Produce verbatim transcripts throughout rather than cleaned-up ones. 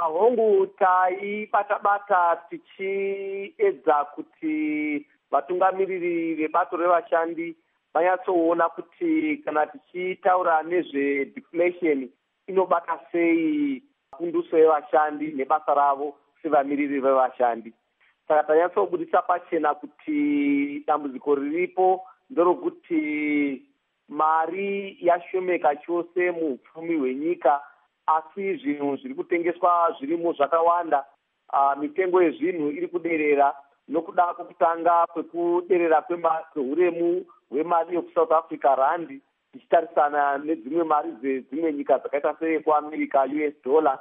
hongu taibata-bata tichiedza kuti vatungamiriri vebato revashandi vanyatsoona kuti kana tichitaura nezvedeflation inobata sei funduso yevashandi nebasa ravo sevamiriri vevashandi. Saka tanyatsobudisa pachena kuti dambudziko riripo ndorokuti mari yashomeka chose muupfumi hwenyika, asi zvinhu zviri kutengeswa zvirimo zvakawanda. Uh, mitengo yezvinhu iri kuderera nokuda kwekutanga kwekuderera kwehuremu hwemari yekusouth africa rand tichitarisana nedzimwe mari dzedzimwe nyika dzakaita seyekuamerica U S dollar.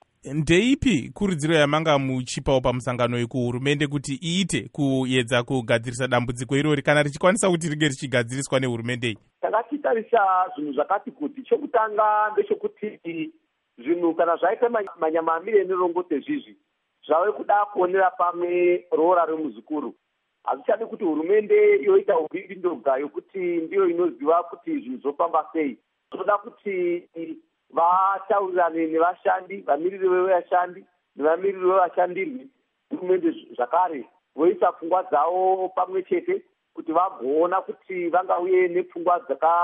Ndeipi kurudziro yamanga muchipawo pamusangano kuhurumende kuti iite kuedza kugadzirisa dambudziko irori kana richikwanisa kuti ringe richigadziriswa nehurumende iyi? Takachitarisa zvinhu zvakati kuti chokutanga ndechekuti zvinhu kana zvaita manyama amire nerongote zvizvi zvave kuda kuonera pamwe roora remuzukuru. Hazvichadi kuti hurumende yoita ubiri ndoga yokuti ndiyo inoziva kuti zvinhu zvofamba sei. Toda kuti vataurirane nevashandi, vamiriri vevashandi nevamiriri vevashandirwi, hurumende zvakare voisa pfungwa dzavo pamwe chete kuti vagoona kuti vangauye nepfungwa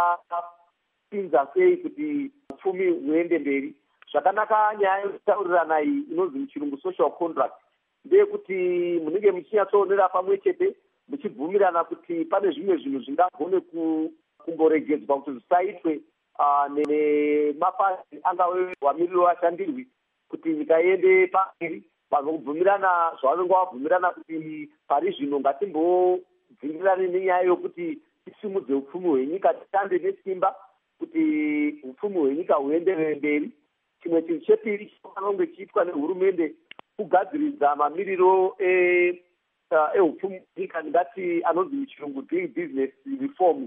dzakapinza sei kuti upfumi huende mberi. Zvakanaka nyaya yekutaurirana iyi inonzi muchirungu social contract ndeyekuti munenge muchinyatsoonera pamwe chete muchibvumirana kuti pane zvimwe zvinhu zvingagone kumboregedzwa kuti zvisaitwe uh, nemapazi angave vamiriri vashandirwi kuti nyika iende pamberi. Vanobvumirana zvavanenge vabvumirana kuti pari zvino ngatimbobvumirane nenyaya yokuti tisimudze upfumi hwenyika, tishande nesimba kuti upfumi hwenyika huenderere mberi. Chimwe chinhu chepiri chinofanira kunge chiitwa nehurumende kugadziridza mamiriro ehupfumi hwenyika, ndingati anonzi muchirungu doing business reform,